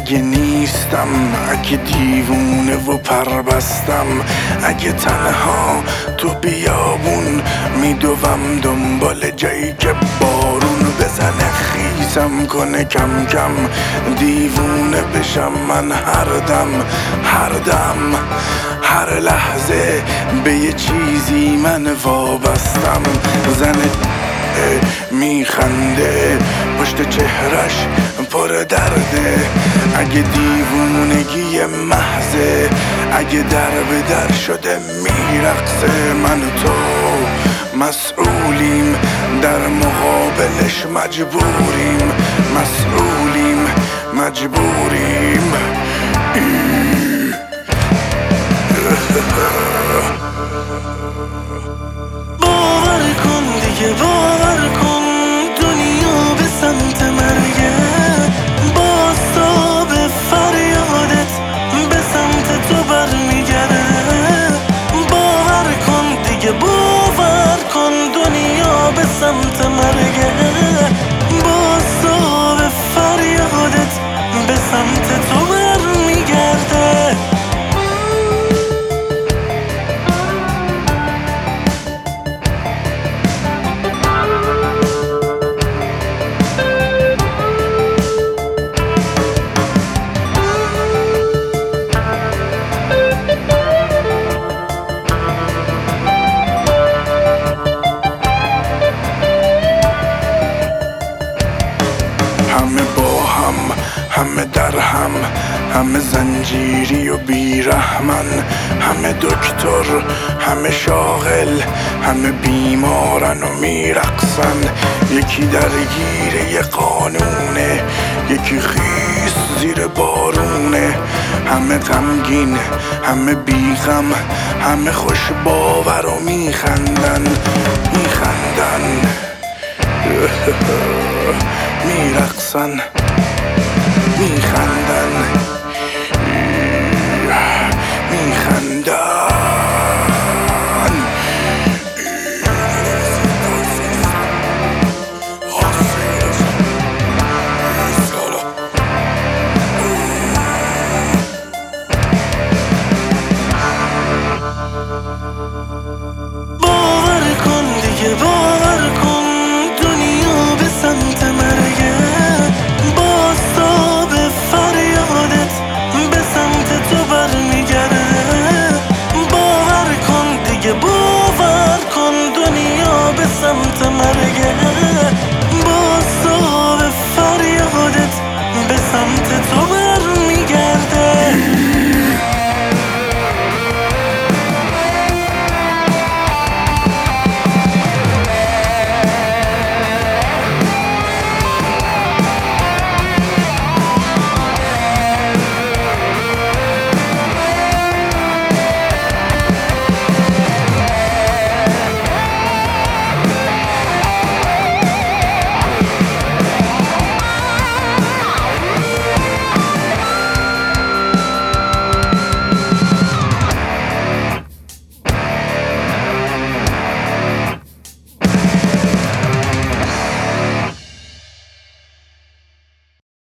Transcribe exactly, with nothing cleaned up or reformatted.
اگه نیستم، اگه دیوونه و پر بستم، اگه تنها تو بیابون میدوم دنبال جایی که بارون بزنه خیسم کنه کم کم دیوونه بشم من هر دم هر دم هر لحظه به یه چیزی من وابستم. زن میخنده پشت چهرش پر درده، اگه دیوونگی محضه، اگه در به در شده میرقصه، من و تو مسئولیم در مقابلش مجبوریم، مسئولیم مجبوریم. باور کن دیگه باور کن دنیا به سمت مرگه، باز تا به فریادت به سمت تو برمیگرده. باور کن دیگه باور کن دنیا به سمت مرگه، باز تا به فریادت به سمت تو برمیگرده. همه با هم، همه در هم، همه زنجیری و بیرحمن، همه دکتر، همه شاغل، همه بیمارن و میرقصن. یکی درگیر یه قانونه، یکی خیس زیر بارونه، همه غمگین، همه بیغم، همه خوش باور و میخندن میخندن میرقصن میخندن.